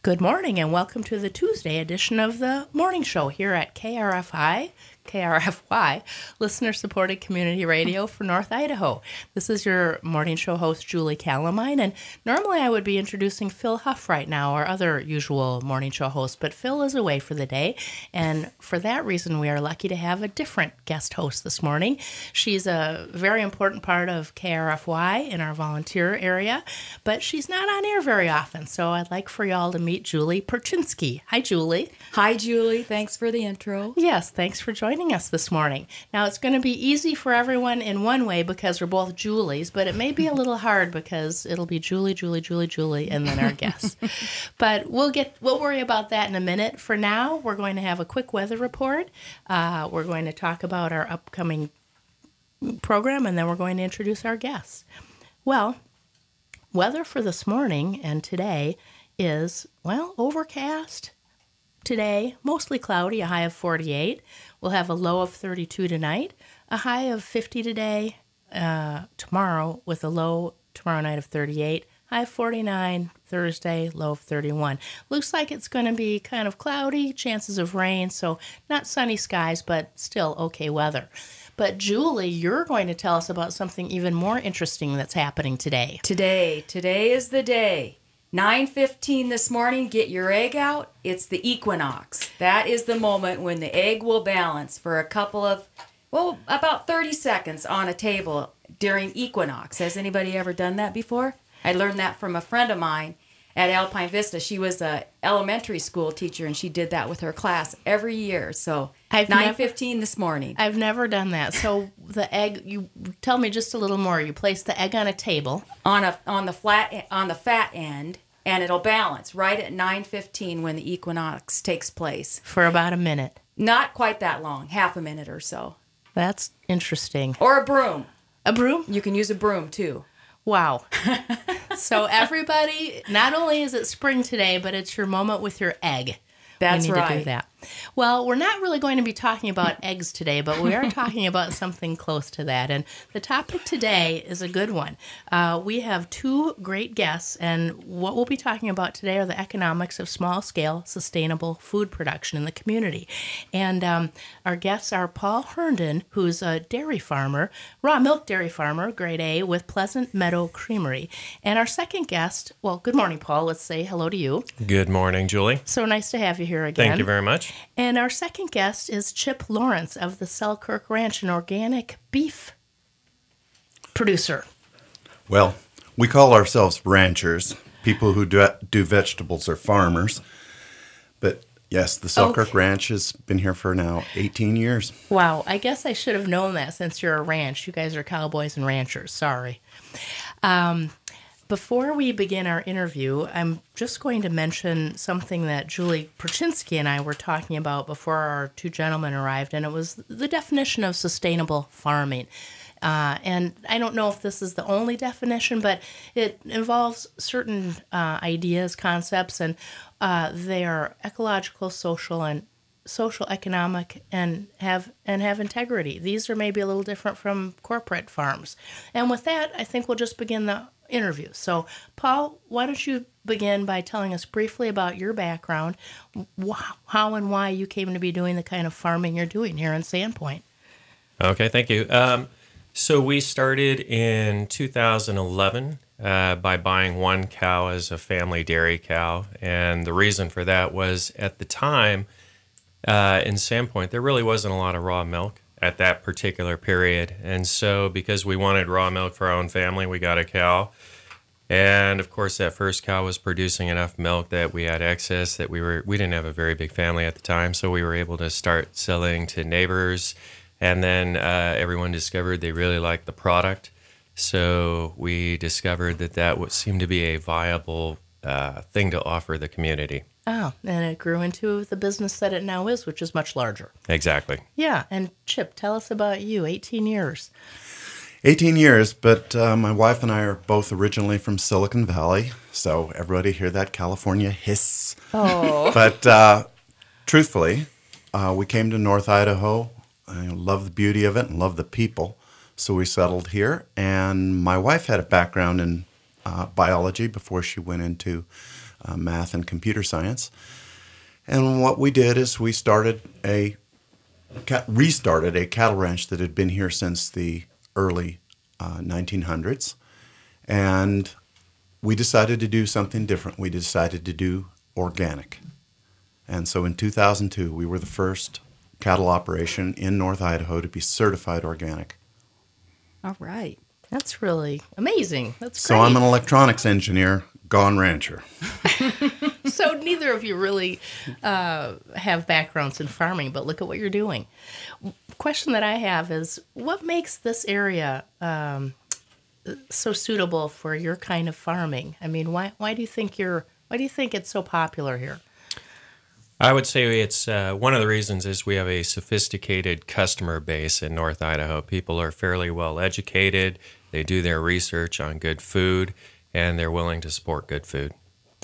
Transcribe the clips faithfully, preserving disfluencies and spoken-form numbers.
Good morning and welcome to the Tuesday edition of the Morning Show here at K R F I, K R F Y, listener-supported community radio for North Idaho. This is your morning show host, Julie Calamine, and normally I would be introducing Phil Huff right now, our other usual morning show host, but Phil is away for the day, and for that reason we are lucky to have a different guest host this morning. She's a very important part of K R F Y in our volunteer area, but she's not on air very often, so I'd like for y'all to meet Julie Perchinsky. Hi, Julie. Hi, Julie. Thanks for the intro. Yes, thanks for joining us this morning. Now, it's going to be easy for everyone in one way because we're both Julies, but it may be a little hard because it'll be Julie, Julie, Julie, Julie, and then our guests. But we'll get we'll worry about that in a minute. For now, we're going to have a quick weather report. Uh, we're going to talk about our upcoming program, and then we're going to introduce our guests. Well, weather for this morning and today is, well, overcast. Today, mostly cloudy, a high of forty-eight. We'll have a low of thirty-two tonight, a high of fifty today, uh, tomorrow with a low tomorrow night of thirty-eight, high of forty-nine Thursday, low of thirty-one. Looks like it's going to be kind of cloudy, chances of rain, so not sunny skies, but still okay weather. But Julie, you're going to tell us about something even more interesting that's happening today. Today, today is the day. nine fifteen this morning, get your egg out. It's the equinox. That is the moment when the egg will balance for a couple of, well, about thirty seconds on a table during equinox. Has anybody ever done that before? I learned that from a friend of mine at Alpine Vista. She was a elementary school teacher, and she did that with her class every year. So nine fifteen this morning. I've never done that. So the egg, you tell me just a little more. You place the egg on a table. On a on the flat on the fat end. And it'll balance right at nine fifteen when the equinox takes place. For about a minute. Not quite that long, half a minute or so. That's interesting. Or a broom. A broom? You can use a broom, too. Wow. So everybody, not only is it spring today, but it's your moment with your egg. That's we need right. to do that. Well, we're not really going to be talking about eggs today, but we are talking about something close to that. And the topic today is a good one. Uh, we have two great guests, and what we'll be talking about today are the economics of small-scale, sustainable food production in the community. And um, our guests are Paul Herndon, who's a dairy farmer, raw milk dairy farmer, grade A, with Pleasant Meadow Creamery. And our second guest, well, good morning, Paul. Let's say hello to you. Good morning, Julie. So nice to have you here again. Thank you very much. And our second guest is Chip Lawrence of the Selkirk Ranch, an organic beef producer. Well, we call ourselves ranchers. People who do, do vegetables are farmers. But yes, the Selkirk okay. Ranch has been here for now eighteen years. Wow, I guess I should have known that since you're a ranch. You guys are cowboys and ranchers. Sorry. Um, Before we begin our interview, I'm just going to mention something that Julie Perchinsky and I were talking about before our two gentlemen arrived, and it was the definition of sustainable farming. Uh, and I don't know if this is the only definition, but it involves certain uh, ideas, concepts, and uh, they are ecological, social, and social, economic, and have and have integrity. These are maybe a little different from corporate farms. And with that, I think we'll just begin the interview. So, Paul, why don't you begin by telling us briefly about your background, wh- how and why you came to be doing the kind of farming you're doing here in Sandpoint. Okay, thank you. Um, so we started in two thousand eleven uh, by buying one cow as a family dairy cow, and the reason for that was at the time uh, in Sandpoint there really wasn't a lot of raw milk at that particular period, and so because we wanted raw milk for our own family, we got a cow. And of course, that first cow was producing enough milk that we had excess. That we were we didn't have a very big family at the time, so we were able to start selling to neighbors. And then uh, everyone discovered they really liked the product, so we discovered that that would seem to be a viable uh, thing to offer the community. Oh, and it grew into the business that it now is, which is much larger. Exactly. Yeah, and Chip, tell us about you. eighteen years. eighteen years, but uh, my wife and I are both originally from Silicon Valley, so everybody hear that California hiss. Oh. But uh, truthfully, uh, we came to North Idaho. I love the beauty of it and love the people, so we settled here. And my wife had a background in uh, biology before she went into uh, math and computer science. And what we did is we started a, restarted a cattle ranch that had been here since the early uh, nineteen hundreds. And we decided to do something different. We decided to do organic. And so in two thousand two, we were the first cattle operation in North Idaho to be certified organic. All right. That's really amazing. That's So great. I'm an electronics engineer, gone rancher. So neither of you really uh, have backgrounds in farming, but look at what you're doing. Question that I have is, what makes this area um, so suitable for your kind of farming? I mean, why why do you think you're why do you think it's so popular here? I would say it's uh, one of the reasons is we have a sophisticated customer base in North Idaho. People are fairly well educated. They do their research on good food, and they're willing to support good food.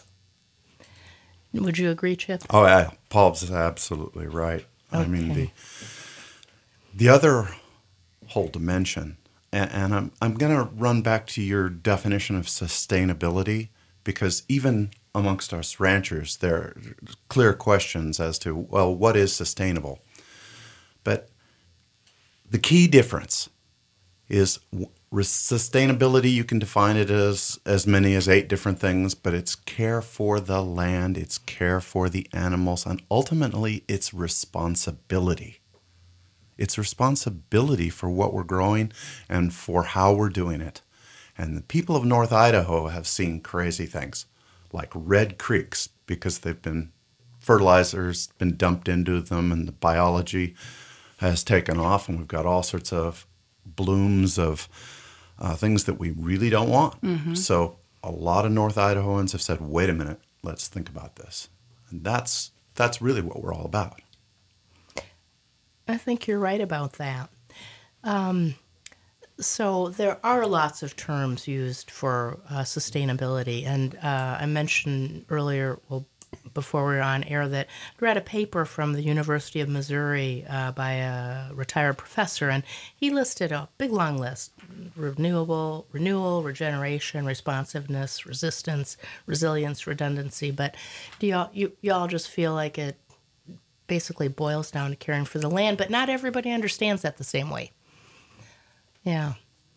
Would you agree, Chip? Oh, yeah, Paul's absolutely right. I mean, Okay. the the other whole dimension, and, and I'm I'm going to run back to your definition of sustainability, because even amongst us ranchers, there are clear questions as to, well, what is sustainable? But the key difference is w- sustainability. You can define it as as many as eight different things, but it's care for the land, it's care for the animals, and ultimately it's responsibility. It's responsibility for what we're growing and for how we're doing it. And the people of North Idaho have seen crazy things, like red creeks, because they've been fertilizers been dumped into them, and the biology has taken off, and we've got all sorts of blooms of uh, things that we really don't want. Mm-hmm. So a lot of North Idahoans have said, wait a minute, let's think about this. And that's that's really what we're all about. I think you're right about that. Um, so there are lots of terms used for uh, sustainability, and uh, I mentioned earlier, well, before we were on air, that I read a paper from the University of Missouri uh, by a retired professor, and he listed a big long list: renewable, renewal, regeneration, responsiveness, resistance, resilience, redundancy. But do y'all you y'all just feel like it basically boils down to caring for the land, but not everybody understands that the same way? Yeah.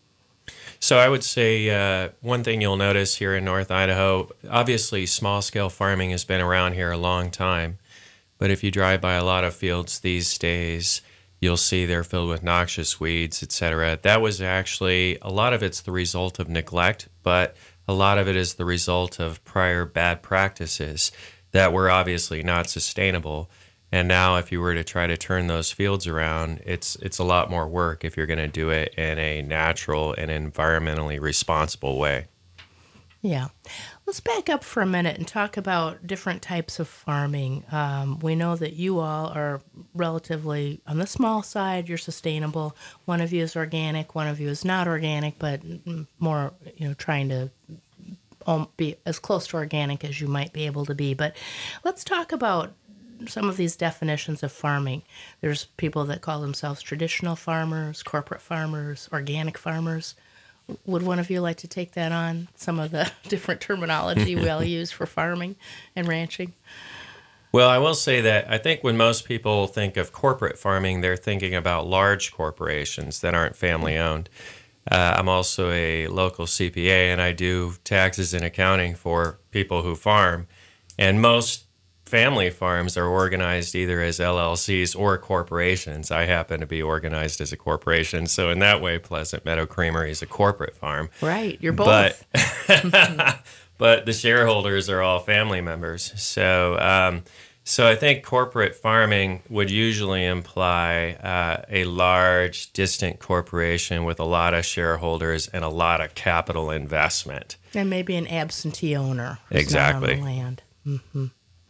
So I would say uh, one thing you'll notice here in North Idaho, obviously small-scale farming has been around here a long time, but if you drive by a lot of fields these days, you'll see they're filled with noxious weeds, et cetera. That was actually, a lot of it's the result of neglect, but a lot of it is the result of prior bad practices that were obviously not sustainable. And now if you were to try to turn those fields around, it's it's a lot more work if you're going to do it in a natural and environmentally responsible way. Yeah. Let's back up for a minute and talk about different types of farming. Um, we know that you all are relatively on the small side. You're sustainable. One of you is organic. One of you is not organic, but more, you know, trying to um, be as close to organic as you might be able to be. But let's talk about some of these definitions of farming. There's people that call themselves traditional farmers, corporate farmers, organic farmers. Would one of you like to take that on? Some of the different terminology we all use for farming and ranching? Well, I will say that I think when most people think of corporate farming, they're thinking about large corporations that aren't family owned. Uh, I'm also a local C P A, and I do taxes and accounting for people who farm. And most family farms are organized either as L L Cs or corporations. I happen to be organized as a corporation, so in that way, Pleasant Meadow Creamery is a corporate farm. Right, you're both. But, but the shareholders are all family members. So, um, so I think corporate farming would usually imply uh, a large, distant corporation with a lot of shareholders and a lot of capital investment. And maybe an absentee owner who's Exactly. not on the land. Mm-hmm.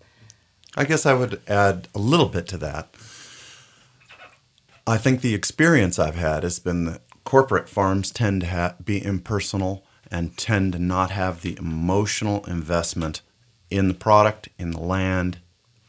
I guess I would add a little bit to that. I think the experience I've had has been that corporate farms tend to ha- be impersonal and tend to not have the emotional investment in the product, in the land.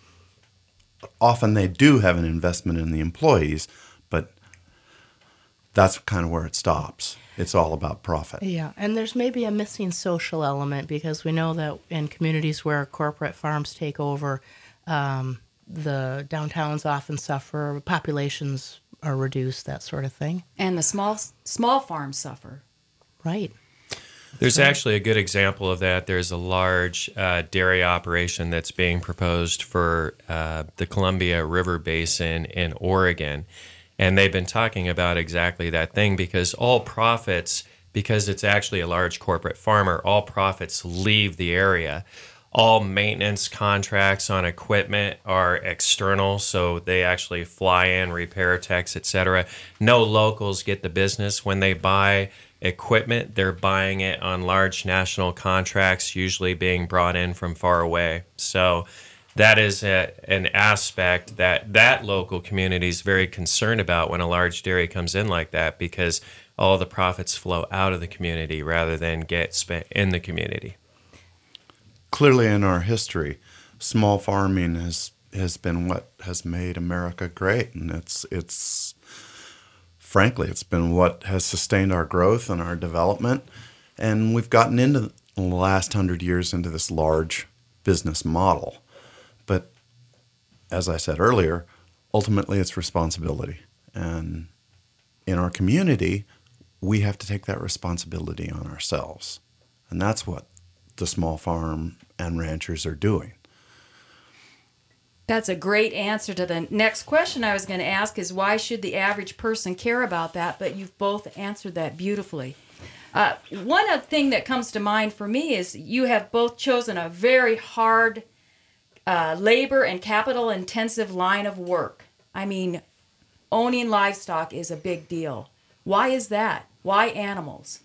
Often they do have an investment in the employees, but that's kind of where it stops. It's all about profit. Yeah, and there's maybe a missing social element because we know that in communities where corporate farms take over, um, the downtowns often suffer, populations are reduced, that sort of thing. And the small small farms suffer. Right. There's actually a good example of that. There's a large uh, dairy operation that's being proposed for uh, the Columbia River Basin in Oregon. And they've been talking about exactly that thing because all profits, because it's actually a large corporate farmer, all profits leave the area. All maintenance contracts on equipment are external, so they actually fly in, repair techs, et cetera. No locals get the business. When they buy equipment, they're buying it on large national contracts, usually being brought in from far away. So that is a, an aspect that that local community is very concerned about when a large dairy comes in like that, because all the profits flow out of the community rather than get spent in the community. Clearly in our history, small farming has, has been what has made America great, and it's it's frankly, it's been what has sustained our growth and our development. And we've gotten into the last hundred years into this large business model. But as I said earlier, ultimately it's responsibility. And in our community, we have to take that responsibility on ourselves. And that's what the small farm and ranchers are doing. That's a great answer to the next question I was going to ask is why should the average person care about that? But you've both answered that beautifully. Uh, one other thing that comes to mind for me is you have both chosen a very hard uh, labor and capital intensive line of work. I mean, owning livestock is a big deal. Why is that? Why animals?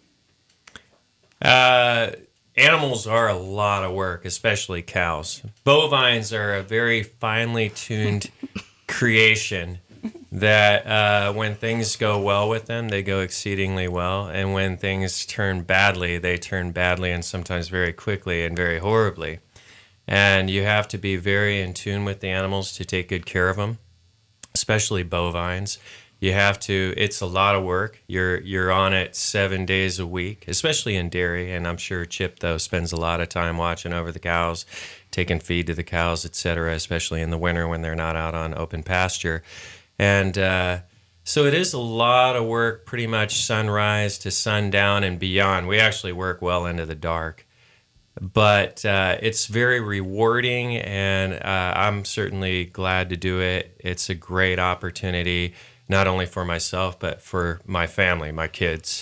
Uh, animals are a lot of work, especially cows. Bovines are a very finely tuned creation that uh, when things go well with them, they go exceedingly well. And when things turn badly, they turn badly and sometimes very quickly and very horribly. And you have to be very in tune with the animals to take good care of them, especially bovines. You have to, it's a lot of work. You're you're on it seven days a week, especially in dairy. And I'm sure Chip, though, spends a lot of time watching over the cows, taking feed to the cows, et cetera, especially in the winter when they're not out on open pasture. And uh, so it is a lot of work, pretty much sunrise to sundown and beyond. We actually work well into the dark. But uh, it's very rewarding, and uh, I'm certainly glad to do it. It's a great opportunity, not only for myself, but for my family, my kids.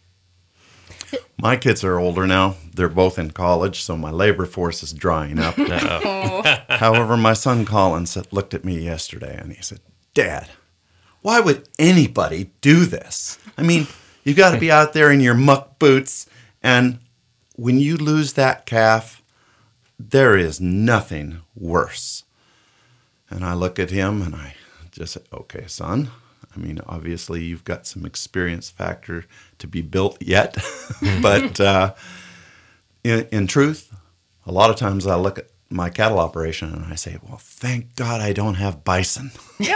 My kids are older now. They're both in college, so my labor force is drying up. However, my son Colin said, looked at me yesterday, and he said, Dad, why would anybody do this? I mean, you got to be out there in your muck boots, and when you lose that calf, there is nothing worse. And I look at him and I just say, okay, son. I mean, obviously you've got some experience factor to be built yet. but uh, in, in truth, a lot of times I look at my cattle operation and I say, well, thank God I don't have bison.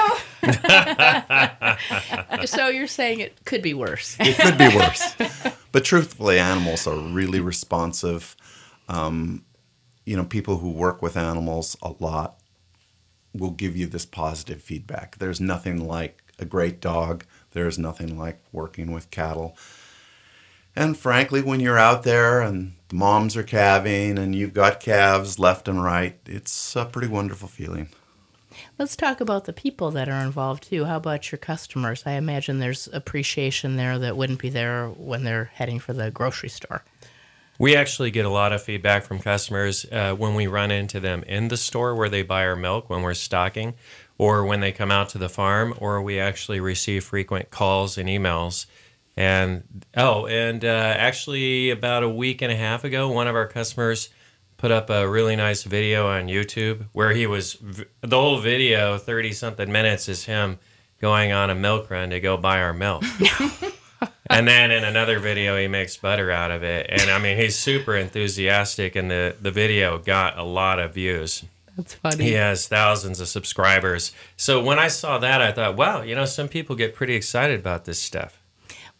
So you're saying it could be worse. It could be worse. But truthfully, animals are really responsive. Um, you know, people who work with animals a lot will give you this positive feedback. There's nothing like a great dog. There's nothing like working with cattle. And frankly, when you're out there and the moms are calving and you've got calves left and right, it's a pretty wonderful feeling. Let's talk about the people that are involved, too. How about your customers? I imagine there's appreciation there that wouldn't be there when they're heading for the grocery store. We actually get a lot of feedback from customers uh, when we run into them in the store where they buy our milk when we're stocking, or when they come out to the farm, or we actually receive frequent calls and emails. And, oh, and uh, actually about a week and a half ago, one of our customers put up a really nice video on YouTube where he was, the whole video, thirty-something minutes, is him going on a milk run to go buy our milk. And then in another video, he makes butter out of it. And, I mean, he's super enthusiastic, and the, the video got a lot of views. That's funny. He has thousands of subscribers. So when I saw that, I thought, wow, you know, some people get pretty excited about this stuff.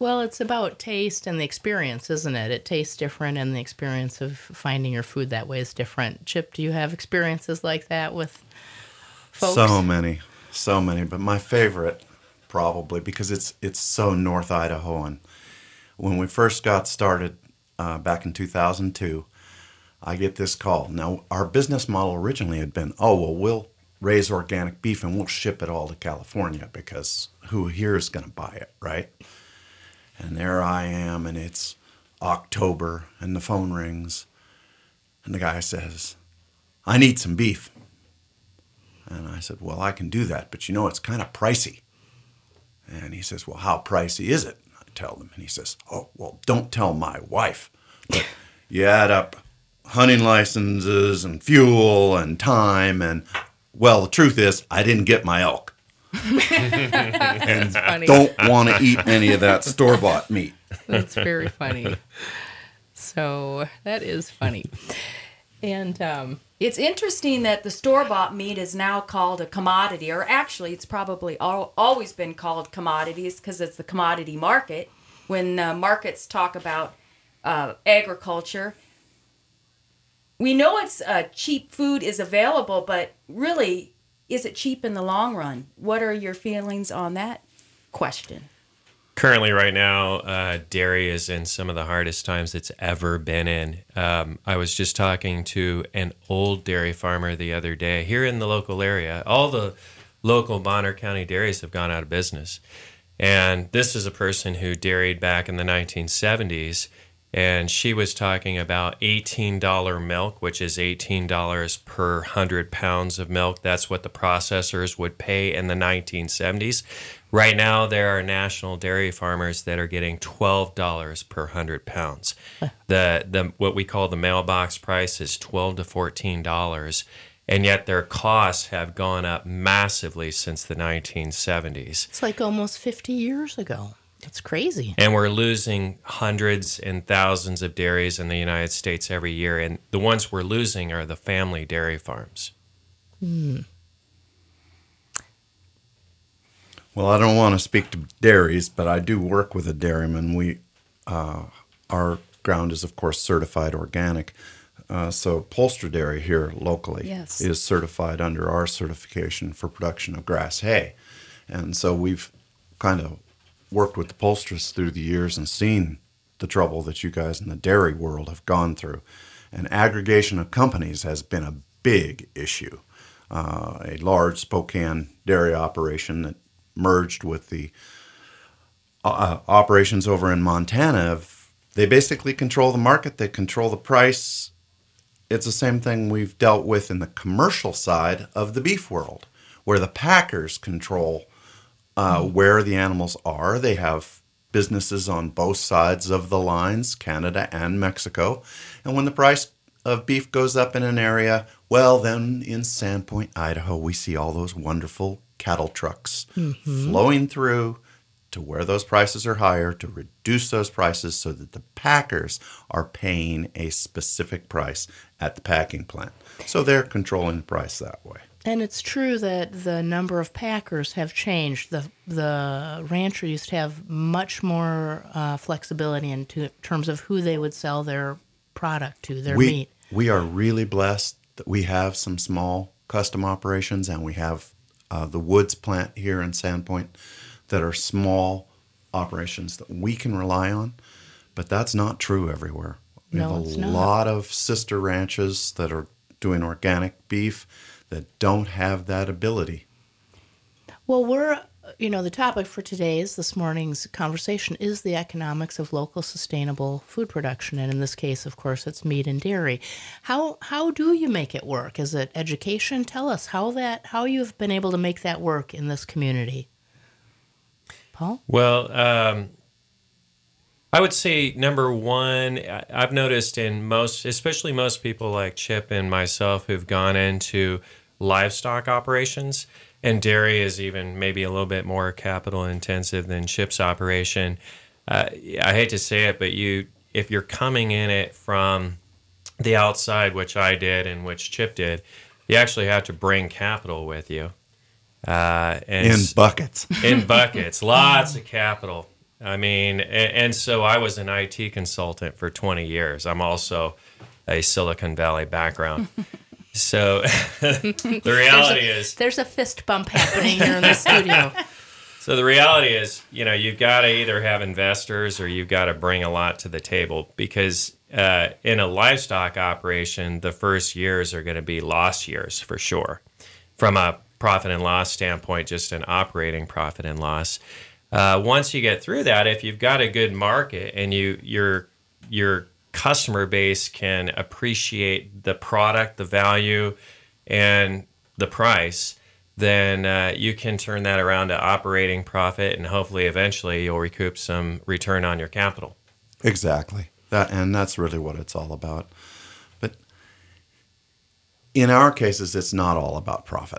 Well, it's about taste and the experience, isn't it? It tastes different, and the experience of finding your food that way is different. Chip, do you have experiences like that with folks? So many, so many. But my favorite, probably, because it's it's so North Idahoan. When we first got started uh, back in two thousand two, I get this call. Now, our business model originally had been, oh, well, we'll raise organic beef and we'll ship it all to California because who here is going to buy it, right? And there I am, and it's October, and the phone rings, and the guy says, I need some beef. And I said, well, I can do that, but you know, it's kind of pricey. And he says, well, how pricey is it? I tell him, and he says, oh, well, don't tell my wife. But you add up hunting licenses and fuel and time, and, well, the truth is, I didn't get my elk. And funny. Don't want to eat any of that store-bought meat. That's very funny. So that is funny. And um, It's interesting that the store-bought meat is now called a commodity, or actually it's probably al- always been called commodities because it's the commodity market. When uh, markets talk about uh, agriculture, we know it's uh, cheap food is available, but really, is it cheap in the long run? What are your feelings on that question? Currently, right now, uh, dairy is in some of the hardest times it's ever been in. Um, I was just talking to an old dairy farmer the other day here in the local area. All the local Bonner County dairies have gone out of business. And this is a person who dairied back in the nineteen seventies. And she was talking about eighteen dollars milk, which is eighteen dollars per one hundred pounds of milk. That's what the processors would pay in the nineteen seventies. Right now, there are national dairy farmers that are getting twelve dollars per one hundred pounds. The the what we call the mailbox price is twelve to fourteen dollars, and yet their costs have gone up massively since the nineteen seventies. it's like almost fifty years ago. It's crazy. And we're losing hundreds and thousands of dairies in the United States every year. And the ones we're losing are the family dairy farms. Hmm. Well, I don't want to speak to dairies, but I do work with a dairyman. We, uh, our ground is, of course, certified organic. Uh, so Polster Dairy here locally Yes. is certified under our certification for production of grass hay. And so we've kind of worked with the Polsters through the years and seen the trouble that you guys in the dairy world have gone through. And aggregation of companies has been a big issue. Uh, a large Spokane dairy operation that merged with the uh, operations over in Montana, have, they basically control the market, they control the price. It's the same thing we've dealt with in the commercial side of the beef world, where the packers control Uh, where the animals are. They have businesses on both sides of the lines, Canada and Mexico. And when the price of beef goes up in an area, well, then in Sandpoint, Idaho, we see all those wonderful cattle trucks mm-hmm. flowing through to where those prices are higher to reduce those prices so that the packers are paying a specific price at the packing plant. So they're controlling the price that way. And it's true that the number of packers have changed. The the rancher used to have much more uh, flexibility in to, terms of who they would sell their product to, their we, meat. We are really blessed that we have some small custom operations, and we have uh, the Woods plant here in Sandpoint that are small operations that we can rely on. But that's not true everywhere. We No, have a it's not. lot of sister ranches that are doing organic beef that don't have that ability. Well, we're, you know, the topic for today's, this morning's conversation is the economics of local sustainable food production. And in this case, of course, it's meat and dairy. How how do you make it work? Is it education? Tell us how that how you've been able to make that work in this community. Paul? Well, um, I would say number one, I- I've noticed in most, especially most people like Chip and myself who've gone into livestock operations, and dairy is even maybe a little bit more capital intensive than Chip's operation. Uh, I hate to say it, but you, if you're coming in it from the outside, which I did and which Chip did, you actually have to bring capital with you. Uh, and In buckets. in buckets, lots of capital. I mean, and, and so I was an I T consultant for twenty years. I'm also a Silicon Valley background. So the reality there's a, is... There's a fist bump happening here in the studio. So the reality is, you know, you've got to either have investors or you've got to bring a lot to the table, because uh, in a livestock operation, the first years are going to be loss years for sure. From a profit and loss standpoint, just an operating profit and loss. Uh, once you get through that, if you've got a good market and you your your customer base can appreciate the product, the value, and the price, then uh, you can turn that around to operating profit, and hopefully eventually you'll recoup some return on your capital. Exactly. That, and that's really what it's all about. But in our cases, it's not all about profit.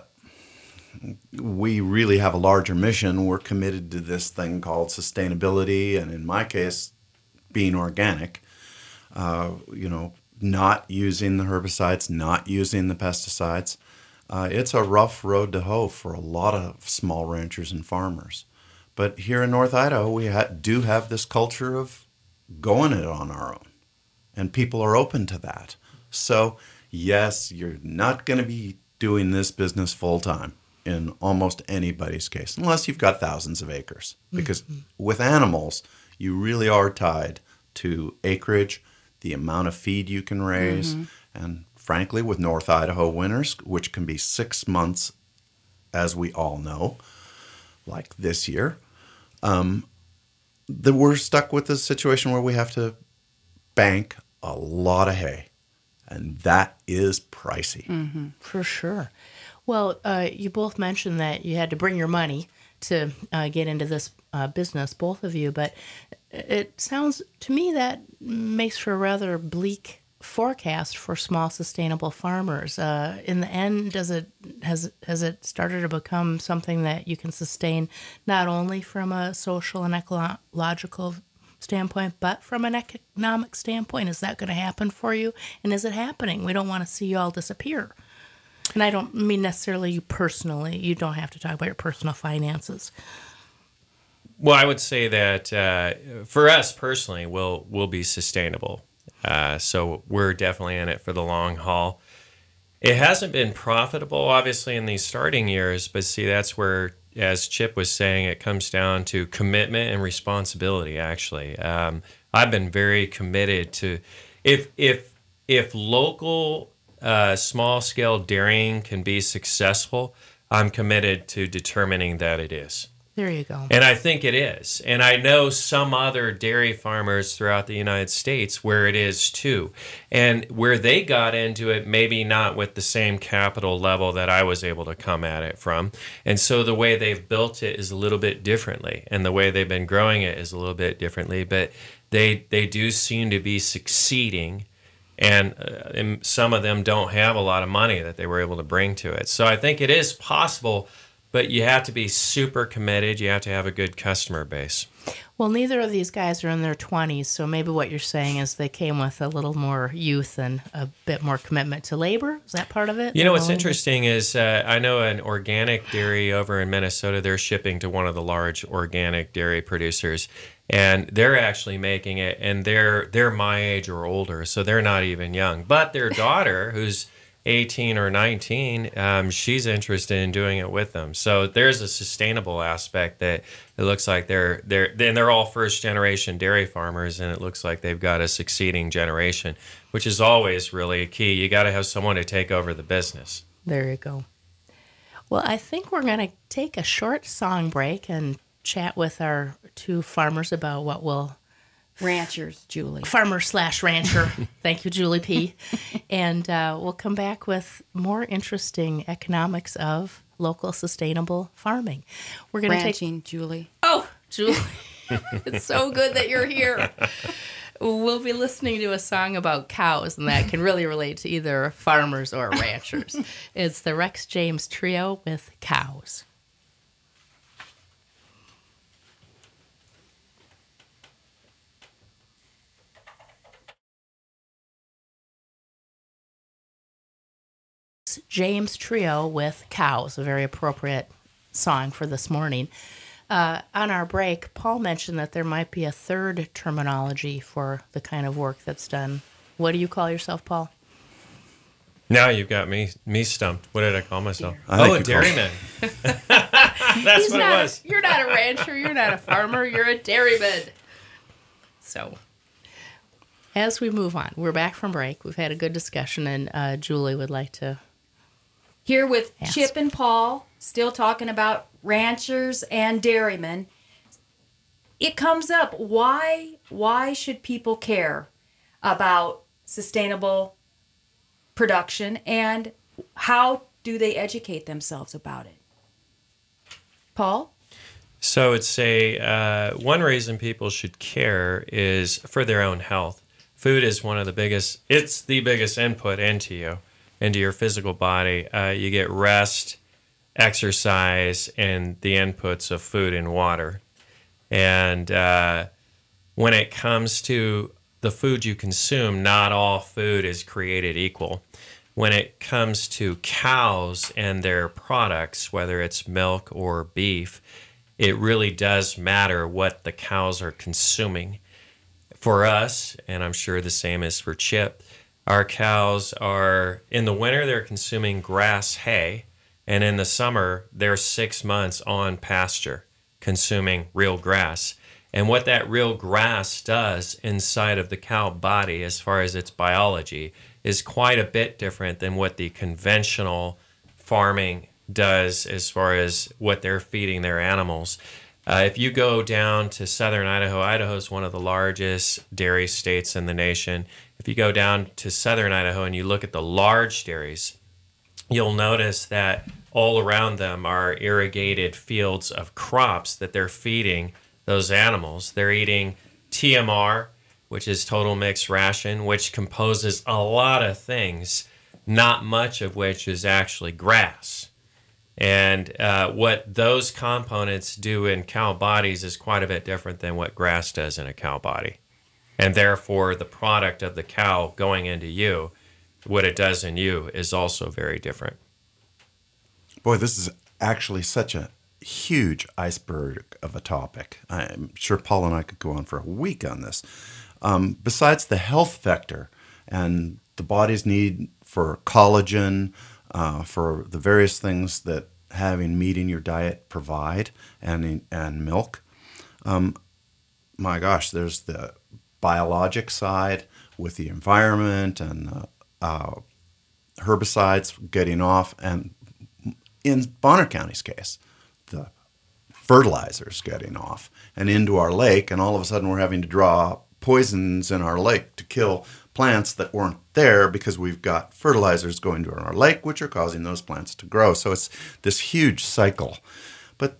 We really have a larger mission. We're committed to this thing called sustainability, and in my case, being organic. Uh, you know, not using the herbicides, not using the pesticides. Uh, it's a rough road to hoe for a lot of small ranchers and farmers. But here in North Idaho, we ha- do have this culture of going it on our own. And people are open to that. So, yes, you're not going to be doing this business full time in almost anybody's case, unless you've got thousands of acres. Because mm-hmm. with animals, you really are tied to acreage, the amount of feed you can raise, mm-hmm. and frankly, with North Idaho winters, which can be six months, as we all know, like this year, um, that we're stuck with a situation where we have to bank a lot of hay, and that is pricey. Mm-hmm, for sure. Well, uh, you both mentioned that you had to bring your money to uh, get into this uh, business, both of you, but it sounds to me that makes for a rather bleak forecast for small sustainable farmers. Uh, in the end, does it has has it started to become something that you can sustain not only from a social and ecological standpoint, but from an economic standpoint? Is that going to happen for you? And is it happening? We don't want to see you all disappear. And I don't mean necessarily you personally. You don't have to talk about your personal finances. Well, I would say that uh, for us personally, we'll we'll be sustainable. Uh, so we're definitely in it for the long haul. It hasn't been profitable, obviously, in these starting years, but see, that's where, as Chip was saying, it comes down to commitment and responsibility, actually. Um, I've been very committed to, if if if local uh, small-scale dairying can be successful, I'm committed to determining that it is. There you go. And I think it is. And I know some other dairy farmers throughout the United States where it is too. And where they got into it, maybe not with the same capital level that I was able to come at it from. And so the way they've built it is a little bit differently. And the way they've been growing it is a little bit differently. But they they do seem to be succeeding. And, uh, and some of them don't have a lot of money that they were able to bring to it. So I think it is possible. But you have to be super committed. You have to have a good customer base. Well, neither of these guys are in their twenties, so maybe what you're saying is they came with a little more youth and a bit more commitment to labor. Is that part of it? You know, what's interesting is uh, I know an organic dairy over in Minnesota, they're shipping to one of the large organic dairy producers, and they're actually making it, and they're they're my age or older, so they're not even young. But their daughter, who's eighteen or nineteen, um, she's interested in doing it with them. So there's a sustainable aspect that it looks like they're they're then they're all first generation dairy farmers, and it looks like they've got a succeeding generation, which is always really a key. You got to have someone to take over the business. There you go. Well, I think we're going to take a short song break and chat with our two farmers about what we'll Ranchers, Julie. Farmer slash rancher. Thank you, Julie P. And uh, we'll come back with more interesting economics of local sustainable farming. We're going to take Ranching, Julie. Oh, Julie. It's so good that you're here. We'll be listening to a song about cows, and that can really relate to either farmers or ranchers. It's the Rex James Trio with Cows. James Trio with Cows, a very appropriate song for this morning. Uh, on our break, Paul mentioned that there might be a third terminology for the kind of work that's done. What do you call yourself, Paul? Now you've got me me stumped. What did I call myself? I oh, a think you call- dairyman. That's He's what not it a- was. you're not a rancher. You're not a farmer. You're a dairyman. So, as we move on, we're back from break. We've had a good discussion, and uh, Julie would like to. Here with Ask. Chip and Paul, still talking about ranchers and dairymen. It comes up, why why should people care about sustainable production, and how do they educate themselves about it? Paul? So it's a uh, one reason people should care is for their own health. Food is one of the biggest. It's the biggest input into you, into your physical body. Uh, you get rest, exercise, and the inputs of food and water. And uh, when it comes to the food you consume, not all food is created equal. When it comes to cows and their products, whether it's milk or beef, it really does matter what the cows are consuming. For us, and I'm sure the same is for Chip, our cows are, in the winter, they're consuming grass hay, and in the summer, they're six months on pasture, consuming real grass. And what that real grass does inside of the cow body, as far as its biology, is quite a bit different than what the conventional farming does as far as what they're feeding their animals. Uh, if you go down to southern Idaho, Idaho is one of the largest dairy states in the nation. If you go down to southern Idaho and you look at the large dairies, you'll notice that all around them are irrigated fields of crops that they're feeding those animals. They're eating T M R, which is total mixed ration, which composes a lot of things, not much of which is actually grass. And uh, what those components do in cow bodies is quite a bit different than what grass does in a cow body. And therefore, the product of the cow going into you, what it does in you, is also very different. Boy, this is actually such a huge iceberg of a topic. I'm sure Paul and I could go on for a week on this. Um, besides the health vector and the body's need for collagen, uh, for the various things that having meat in your diet provide, and and milk, um, my gosh, there's the biologic side with the environment and uh, uh, herbicides getting off, and in Bonner County's case, the fertilizers getting off and into our lake, and all of a sudden we're having to draw poisons in our lake to kill plants that weren't there because we've got fertilizers going to our lake, which are causing those plants to grow. So it's this huge cycle. But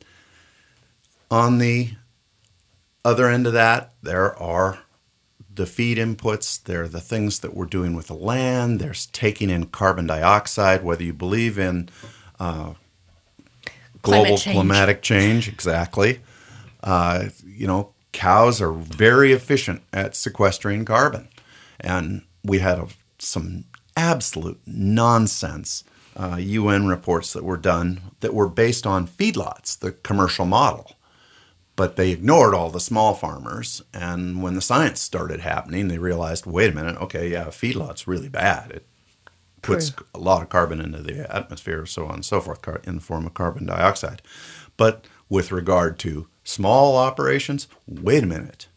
on the other end of that, there are the feed inputs. There are the things that we're doing with the land. There's taking in carbon dioxide, whether you believe in uh, global Climate change. climatic change, exactly. Uh, you know, cows are very efficient at sequestering carbon. And we had a, some absolute nonsense uh, U N reports that were done that were based on feedlots, the commercial model. But they ignored all the small farmers. And when the science started happening, they realized, wait a minute, okay, yeah, feedlot's really bad. It puts True. a lot of carbon into the atmosphere, so on and so forth, car- in the form of carbon dioxide. But with regard to small operations, wait a minute.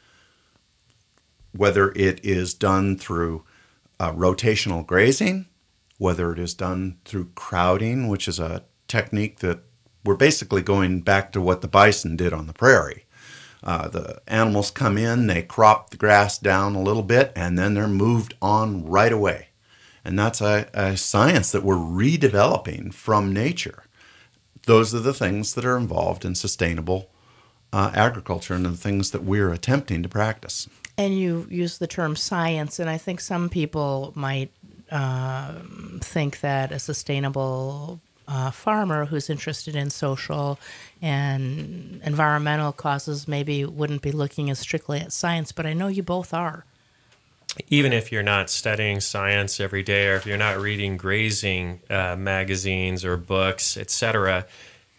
Whether it is done through uh, rotational grazing, whether it is done through crowding, which is a technique that we're basically going back to what the bison did on the prairie. Uh, the animals come in, they crop the grass down a little bit, and then they're moved on right away. And that's a, a science that we're redeveloping from nature. Those are the things that are involved in sustainable uh, agriculture and the things that we're attempting to practice. And you use the term science, and I think some people might uh, think that a sustainable uh, farmer who's interested in social and environmental causes maybe wouldn't be looking as strictly at science, but I know you both are. Even if you're not studying science every day, or if you're not reading grazing uh, magazines or books, et cetera,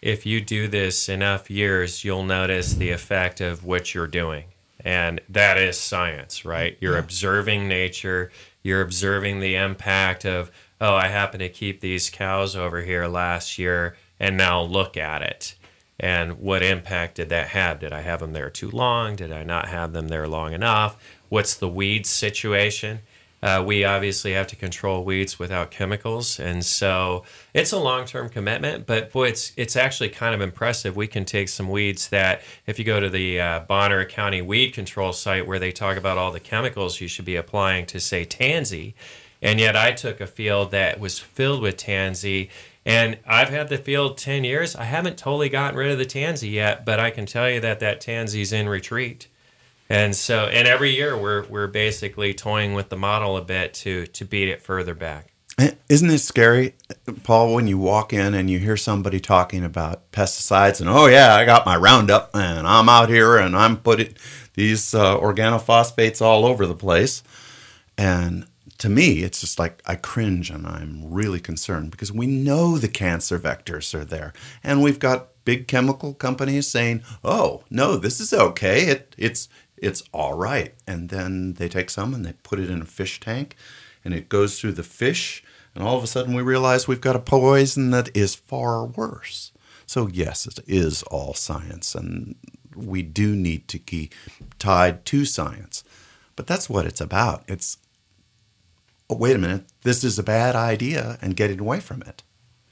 if you do this enough years, you'll notice the effect of what you're doing. And that is science, right? You're yeah. observing nature. You're observing the impact of, oh, I happen to keep these cows over here last year, and now look at it. And what impact did that have? Did I have them there too long? Did I not have them there long enough? What's the weed situation? Uh, we obviously have to control weeds without chemicals, and so it's a long-term commitment. But boy, it's it's actually kind of impressive. We can take some weeds that, if you go to the uh, Bonner County Weed Control site where they talk about all the chemicals you should be applying to, say, tansy, and yet I took a field that was filled with tansy, and I've had the field ten years. I haven't totally gotten rid of the tansy yet, but I can tell you that that tansy's in retreat. And so, and every year we're we're basically toying with the model a bit to to beat it further back. Isn't it scary, Paul, when you walk in and you hear somebody talking about pesticides and, oh yeah, I got my Roundup and I'm out here and I'm putting these uh, organophosphates all over the place. And to me, it's just like I cringe and I'm really concerned because we know the cancer vectors are there. And we've got big chemical companies saying, oh, no, this is okay. It, it's It's all right. And then they take some and they put it in a fish tank and it goes through the fish. And all of a sudden we realize we've got a poison that is far worse. So yes, it is all science. And we do need to keep tied to science. But that's what it's about. It's, oh, wait a minute, this is a bad idea and getting away from it.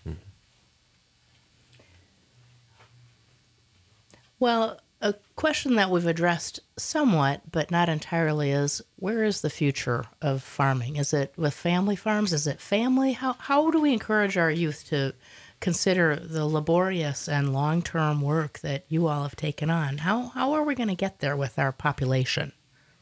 Well, a question that we've addressed somewhat, but not entirely, is where is the future of farming? Is it with family farms? Is it family? How how do we encourage our youth to consider the laborious and long-term work that you all have taken on? How how are we going to get there with our population?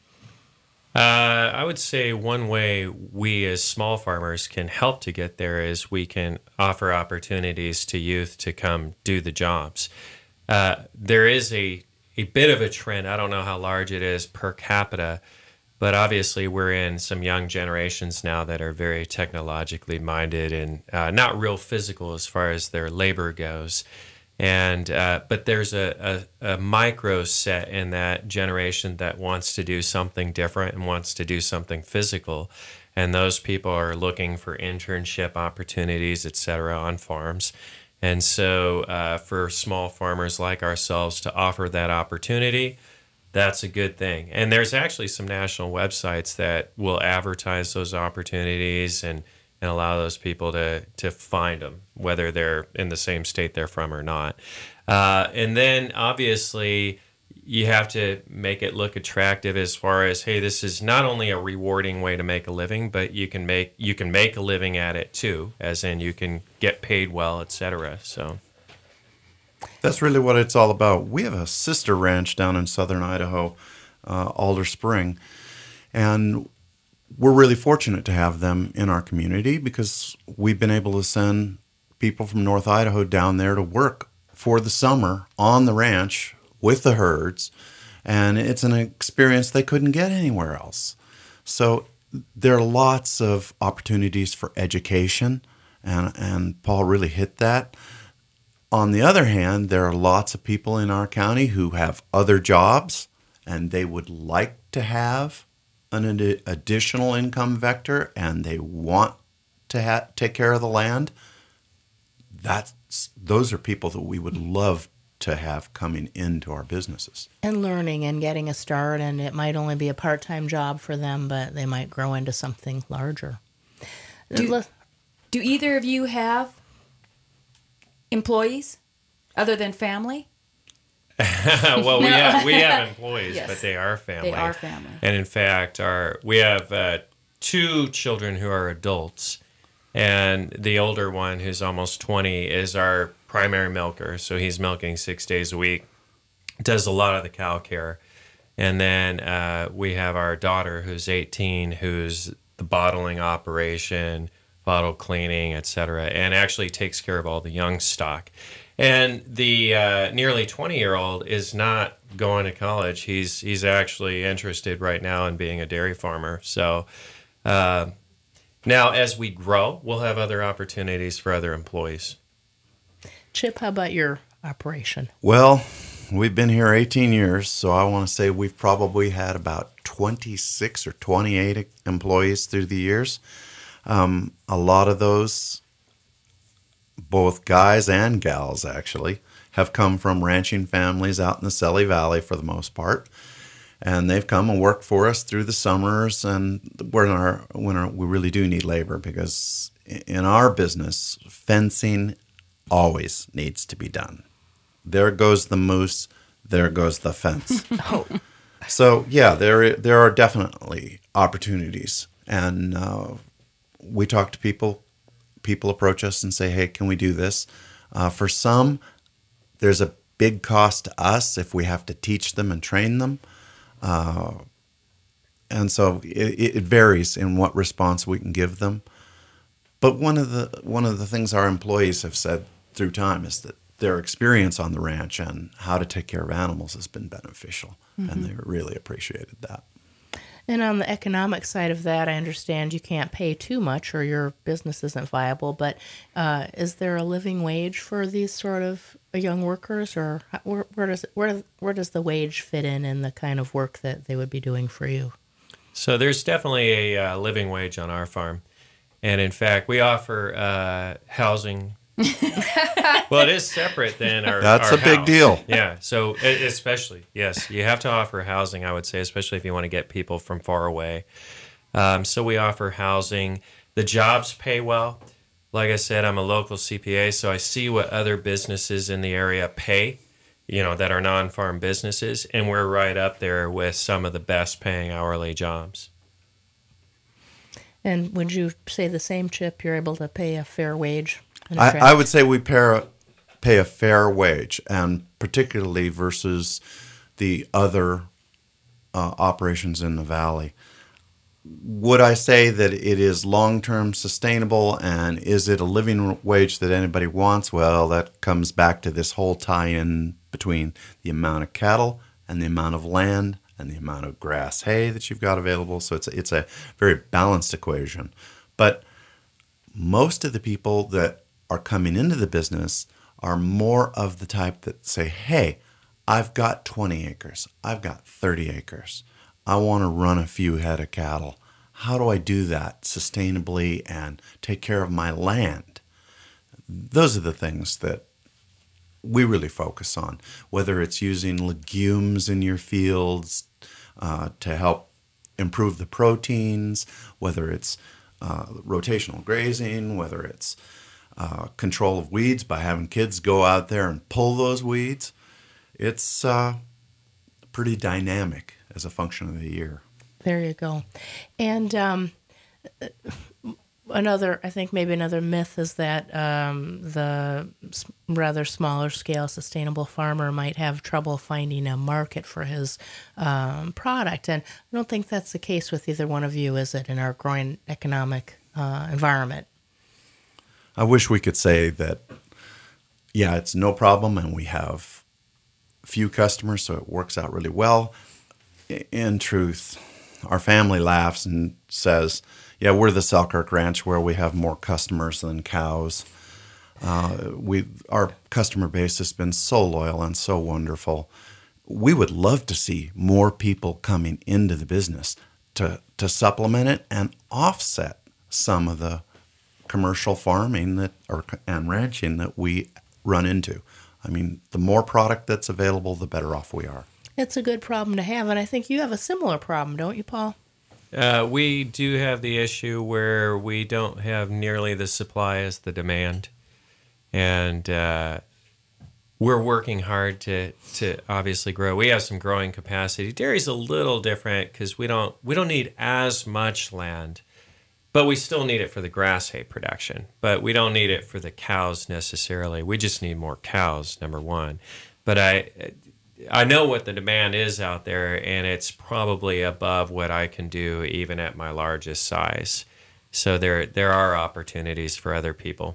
Uh, I would say one way we as small farmers can help to get there is we can offer opportunities to youth to come do the jobs. Uh, there is a A bit of a trend. I don't know how large it is per capita, but obviously we're in some young generations now that are very technologically minded and uh, not real physical as far as their labor goes. And uh, but there's a, a, a micro set in that generation that wants to do something different and wants to do something physical. And those people are looking for internship opportunities, et cetera, on farms. And so uh, for small farmers like ourselves to offer that opportunity, that's a good thing. And there's actually some national websites that will advertise those opportunities and, and allow those people to, to find them, whether they're in the same state they're from or not. Uh, and then obviously you have to make it look attractive as far as, hey, this is not only a rewarding way to make a living, but you can make you can make a living at it too, as in you can get paid well, et cetera. So that's really what it's all about. We have a sister ranch down in southern Idaho, uh, Alder Spring, and we're really fortunate to have them in our community because we've been able to send people from North Idaho down there to work for the summer on the ranch with the herds, and it's an experience they couldn't get anywhere else. So there are lots of opportunities for education, and, and Paul really hit that. On the other hand, there are lots of people in our county who have other jobs, and they would like to have an ad- additional income vector, and they want to ha- take care of the land. That's, those are people that we would love to have coming into our businesses. And learning and getting a start, and it might only be a part-time job for them, but they might grow into something larger. Do, do either of you have employees other than family? Well, we have we have employees, yes. but they are family. They are family. And in fact, our we have uh, two children who are adults, and the older one, who's almost twenty, is our primary milker. So he's milking six days a week, does a lot of the cow care. And then uh, we have our daughter, who's eighteen, who's the bottling operation, bottle cleaning, et cetera, and actually takes care of all the young stock. And the uh, nearly twenty-year-old is not going to college. He's he's actually interested right now in being a dairy farmer. So uh, now as we grow, we'll have other opportunities for other employees. Chip, how about your operation? Well, we've been here eighteen years, so I want to say we've probably had about twenty-six or twenty-eight employees through the years. Um, a lot of those, both guys and gals actually, have come from ranching families out in the Selly Valley for the most part. And they've come and worked for us through the summers, and when our when our, we really do need labor, because in our business, fencing always needs to be done. There goes the moose, there goes the fence. Oh. So yeah, there there are definitely opportunities, and uh, we talk to people. People approach us and say, "Hey, can we do this?" Uh, for some, there's a big cost to us if we have to teach them and train them. Uh, and so it, it varies in what response we can give them. But one of the one of the things our employees have said through time is that their experience on the ranch and how to take care of animals has been beneficial, mm-hmm. and they really appreciated that. And on the economic side of that, I understand you can't pay too much or your business isn't viable, but uh, is there a living wage for these sort of young workers, or where, where does it, where where does the wage fit in in the kind of work that they would be doing for you? So there's definitely a uh, living wage on our farm. And in fact, we offer uh, housing. Well, it is separate than our That's our a big house. deal. Yeah. So e- especially, yes, you have to offer housing, I would say, especially if you want to get people from far away. Um, so we offer housing. The jobs pay well. Like I said, I'm a local C P A, so I see what other businesses in the area pay, you know, that are non-farm businesses, and we're right up there with some of the best paying hourly jobs. And would you say the same, Chip? You're able to pay a fair wage? I, I would say we pay a, pay a fair wage, and particularly versus the other uh, operations in the valley. Would I say that it is long-term sustainable, and is it a living wage that anybody wants? Well, that comes back to this whole tie-in between the amount of cattle and the amount of land and the amount of grass hay that you've got available. So it's a, it's a very balanced equation. But most of the people that are coming into the business are more of the type that say, hey, I've got twenty acres. I've got thirty acres. I want to run a few head of cattle. How do I do that sustainably and take care of my land? Those are the things that we really focus on, whether it's using legumes in your fields uh, to help improve the proteins, whether it's uh, rotational grazing, whether it's uh, control of weeds by having kids go out there and pull those weeds. It's uh, pretty dynamic as a function of the year. There you go. And um, another, I think maybe another myth is that um, the rather smaller scale sustainable farmer might have trouble finding a market for his um, product. And I don't think that's the case with either one of you, is it, in our growing economic uh, environment? I wish we could say that, yeah, it's no problem and we have few customers, so it works out really well. In truth, our family laughs and says, yeah, we're the Selkirk Ranch where we have more customers than cows. Uh, we Our customer base has been so loyal and so wonderful. We would love to see more people coming into the business to, to supplement it and offset some of the commercial farming that or and ranching that we run into. I mean, the more product that's available, the better off we are. It's a good problem to have, and I think you have a similar problem, don't you, Paul? Uh, we do have the issue where we don't have nearly the supply as the demand, and uh, we're working hard to to obviously grow. We have some growing capacity. Dairy's a little different because we don't we don't need as much land, but we still need it for the grass hay production. But we don't need it for the cows necessarily. We just need more cows, number one. But I. I know what the demand is out there, and it's probably above what I can do even at my largest size. So there there are opportunities for other people.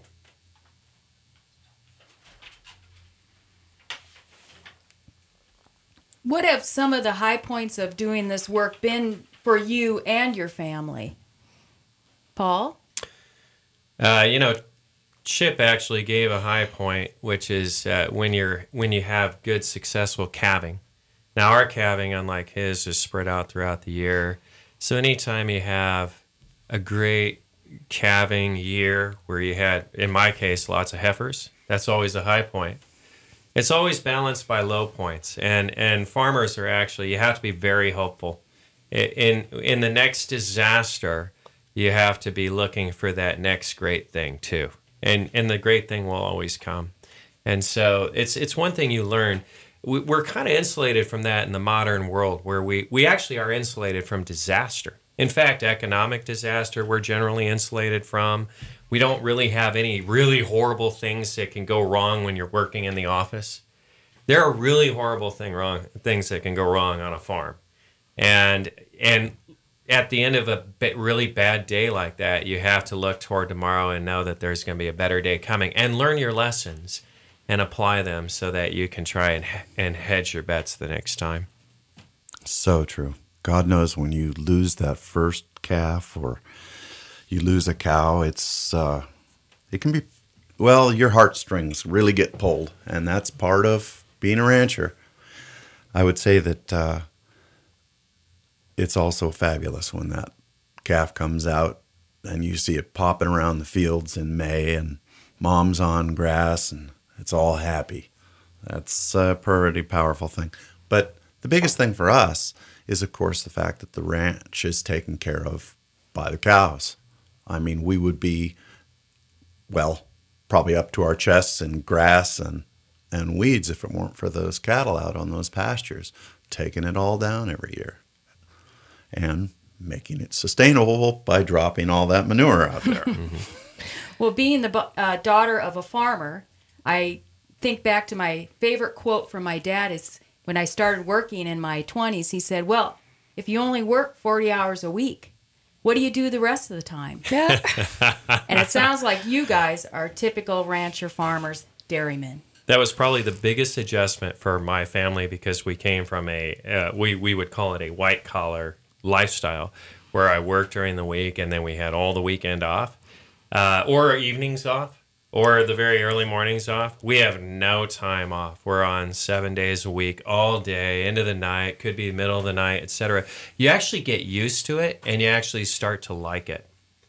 What have some of the high points of doing this work been for you and your family? Paul? Uh, you know, Chip actually gave a high point, which is uh, when you're when you have good successful calving. Now our calving, unlike his, is spread out throughout the year. So anytime you have a great calving year where you had, in my case, lots of heifers, that's always a high point. It's always balanced by low points, and and farmers are actually, you have to be very hopeful. In in the next disaster, you have to be looking for that next great thing too, and and the great thing will always come. And so it's it's one thing you learn. We, we're kind of insulated from that in the modern world, where we we actually are insulated from disaster. In fact, economic disaster we're generally insulated from. We don't really have any really horrible things that can go wrong when you're working in the office. There are really horrible thing wrong things that can go wrong on a farm. And and at the end of a really bad day like that, you have to look toward tomorrow and know that there's going to be a better day coming, and learn your lessons and apply them so that you can try and and hedge your bets the next time. So true. God knows when you lose that first calf or you lose a cow, it's uh, it can be, well, your heartstrings really get pulled, and that's part of being a rancher. I would say that uh, it's also fabulous when that calf comes out and you see it popping around the fields in May, and mom's on grass, and it's all happy. That's a pretty powerful thing. But the biggest thing for us is, of course, the fact that the ranch is taken care of by the cows. I mean, we would be, well, probably up to our chests in grass and, and weeds if it weren't for those cattle out on those pastures, taking it all down every year and making it sustainable by dropping all that manure out there. Mm-hmm. Well, being the uh, daughter of a farmer, I think back to my favorite quote from my dad is when I started working in my twenties, he said, well, if you only work forty hours a week, what do you do the rest of the time? Yeah. And it sounds like you guys are typical rancher, farmers, dairymen. That was probably the biggest adjustment for my family, because we came from a, uh, we, we would call it a white collar lifestyle, where I worked during the week and then we had all the weekend off, uh, or evenings off, or the very early mornings off. We have no time off. We're on seven days a week, all day, into the night, could be middle of the night, et cetera. You actually get used to it, and you actually start to like it.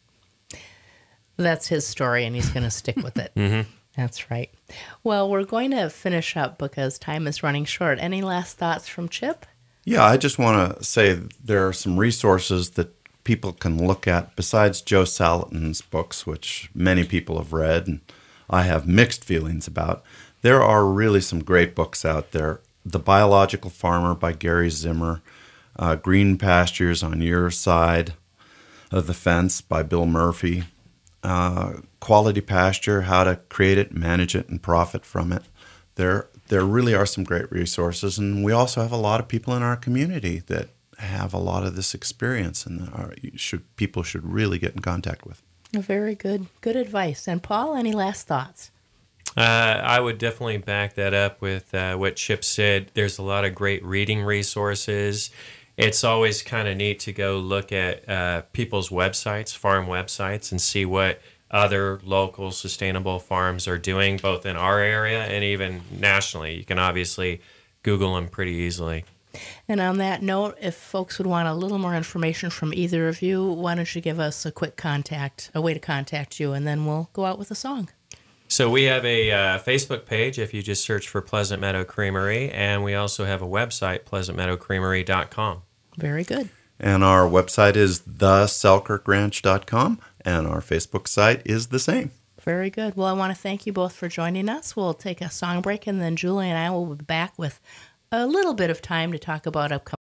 That's his story, and he's going to stick with it. Mm-hmm. That's right. Well, we're going to finish up because time is running short. Any last thoughts from Chip? Yeah, I just want to say there are some resources that people can look at besides Joe Salatin's books, which many people have read and I have mixed feelings about. There are really some great books out there. The Biological Farmer by Gary Zimmer, uh, Green Pastures on Your Side of the Fence by Bill Murphy, uh, Quality Pasture, How to Create It, Manage It, and Profit from It. There, there really are some great resources, and we also have a lot of people in our community that have a lot of this experience, and are, should people should really get in contact with. Very good. Good advice. And Paul, any last thoughts? Uh, I would definitely back that up with uh, what Chip said. There's a lot of great reading resources. It's always kind of neat to go look at uh, people's websites, farm websites, and see what other local sustainable farms are doing, both in our area and even nationally. You can obviously Google them pretty easily. And on that note, if folks would want a little more information from either of you, why don't you give us a quick contact, a way to contact you, and then we'll go out with a song. So we have a uh, Facebook page if you just search for Pleasant Meadow Creamery, and we also have a website, pleasant meadow creamery dot com. Very good. And our website is the selkirk ranch dot com, and our Facebook site is the same. Very good. Well, I want to thank you both for joining us. We'll take a song break, and then Julie and I will be back with a little bit of time to talk about upcoming.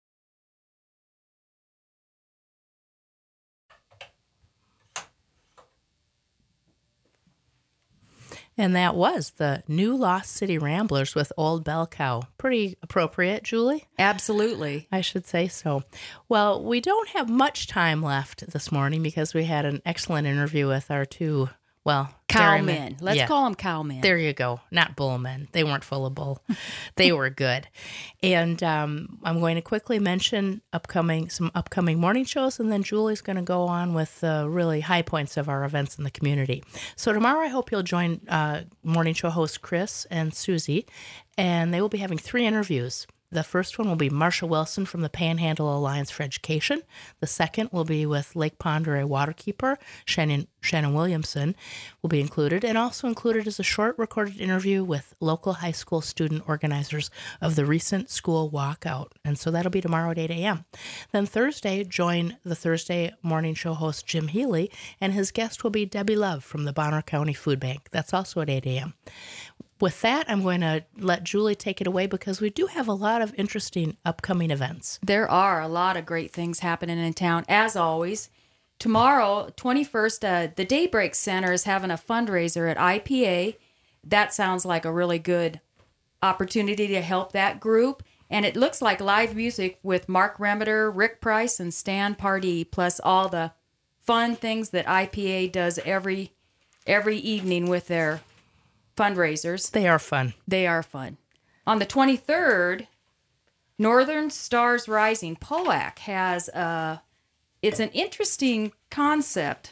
And that was the new Lost City Ramblers with Old Bell Cow. Pretty appropriate, Julie? Absolutely. I should say so. Well, we don't have much time left this morning because we had an excellent interview with our two Well, dairymen. Cowmen. Let's Yeah. call them cowmen. There you go. Not bullmen. They weren't full of bull. They were good. And um, I'm going to quickly mention upcoming some upcoming morning shows, and then Julie's going to go on with the really high points of our events in the community. So tomorrow I hope you'll join uh, morning show host Chris and Susie, and they will be having three interviews. The first one will be Marsha Wilson from the Panhandle Alliance for Education. The second will be with Lake Pond Area Waterkeeper. Shannon, Shannon Williamson will be included. And also included is a short recorded interview with local high school student organizers of the recent school walkout. And so that'll be tomorrow at eight a.m. Then Thursday, join the Thursday morning show host Jim Healy, and his guest will be Debbie Love from the Bonner County Food Bank. That's also at eight a.m. With that, I'm going to let Julie take it away because we do have a lot of interesting upcoming events. There are a lot of great things happening in town, as always. Tomorrow, twenty-first, uh, the Daybreak Center is having a fundraiser at I P A. That sounds like a really good opportunity to help that group. And it looks like live music with Mark Remeter, Rick Price, and Stan Pardee, plus all the fun things that I P A does every every evening with their fundraisers. They are fun. They are fun. On the twenty-third, Northern Stars Rising, P O A C has a, it's an interesting concept.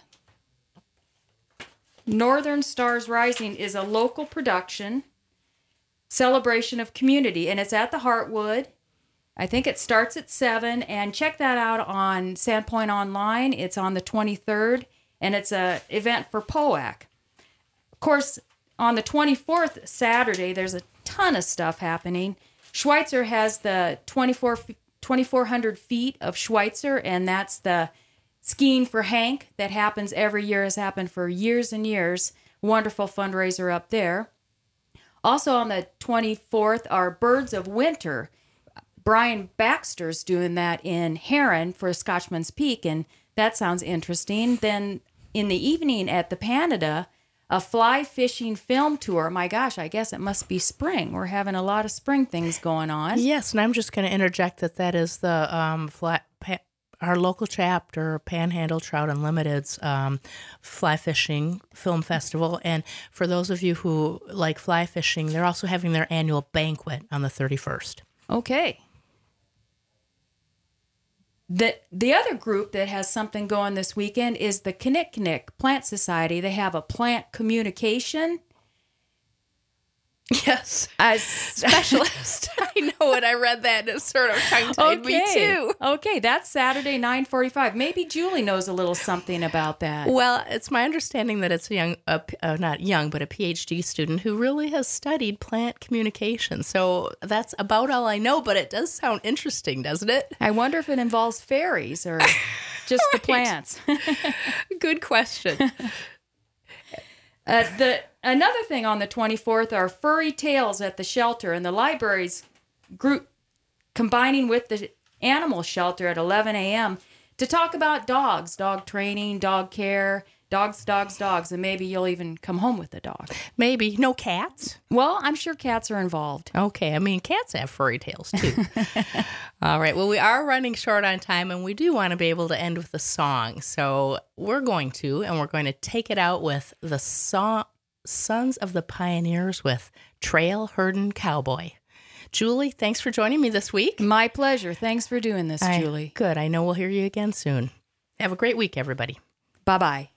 Northern Stars Rising is a local production, celebration of community, and it's at the Heartwood. I think it starts at seven, and check that out on Sandpoint Online. It's on the twenty-third, and it's a event for P O A C. Of course, on the twenty-fourth, Saturday, there's a ton of stuff happening. Schweitzer has the twenty-four hundred feet of Schweitzer, and that's the Skiing for Hank that happens every year, has happened for years and years. Wonderful fundraiser up there. Also on the twenty-fourth are Birds of Winter. Brian Baxter's doing that in Heron for Scotchman's Peak, and that sounds interesting. Then in the evening at the Panada, a fly fishing film tour. My gosh, I guess it must be spring. We're having a lot of spring things going on. Yes, and I'm just going to interject that that is the um, flat, pa- our local chapter, Panhandle Trout Unlimited's um, fly fishing film festival. And for those of you who like fly fishing, they're also having their annual banquet on the thirty-first. Okay. The the other group that has something going this weekend is the Kinnikinnick Plant Society. They have a plant communication Yes. as Specialist. I know it. I read that and it sort of tongue-tied me too. Okay, that's Saturday, nine forty-five. Maybe Julie knows a little something about that. Well, it's my understanding that it's a young, uh, uh, not young, but a PhD student who really has studied plant communication. So that's about all I know, but it does sound interesting, doesn't it? I wonder if it involves fairies or just the Right. plants. Good question. Uh, the another thing on the twenty-fourth are Furry Tales at the shelter, and the library's group combining with the animal shelter at eleven a.m. to talk about dogs, dog training, dog care, dogs, dogs, dogs, and maybe you'll even come home with a dog. Maybe. No cats? Well, I'm sure cats are involved. Okay. I mean, cats have furry tails too. All right. Well, we are running short on time and we do want to be able to end with a song. So we're going to, and we're going to take it out with the song Sons of the Pioneers with Trail Herdin' Cowboy. Julie, thanks for joining me this week. My pleasure. Thanks for doing this, I- Julie. Good. I know we'll hear you again soon. Have a great week, everybody. Bye-bye.